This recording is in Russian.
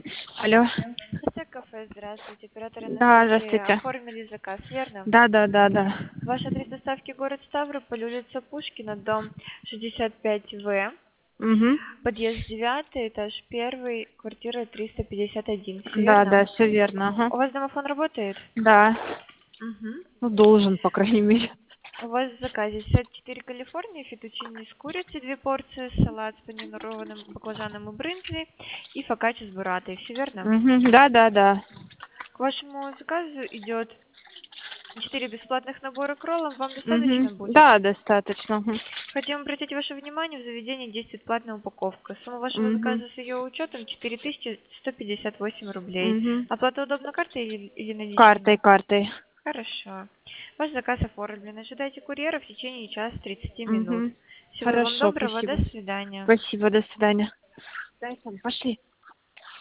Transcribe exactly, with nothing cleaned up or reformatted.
Алло. Хозяйка кафе, здравствуйте. Оператор Да, Анастасия. здравствуйте. Оформили заказ, верно? Да, да, да, да. Ваш адрес доставки город Ставрополь, улица Пушкина, дом шестьдесят пять В. Угу. Подъезд девятый, этаж первый, квартира триста пятьдесят один. Все Да, верно? да, все верно. Ага. У вас домофон работает? Да. Угу. Ну, должен, по крайней мере. У вас в заказе сет четыре Калифорнии, фетучини с курицей, две порции, салат с панированным баклажаном и брынзой и фокаччо с бурратой. Все верно? Угу. Да, да, да. К вашему заказу идет четыре бесплатных набора к роллам. Вам Угу. достаточно будет? Да, достаточно. Угу. Хотим обратить ваше внимание, в заведении действует платная упаковка. Сумма вашего Угу. заказа с ее учетом четыре тысячи сто пятьдесят восемь рублей. Угу. Оплата удобна картой или, или Картой, наличными? картой. Хорошо. Ваш заказ оформлен. Ожидайте курьера в течение часа тридцати минут. Угу. Всего вам Хорошо, доброго. До спасибо. свидания. Спасибо, до свидания. Пошли.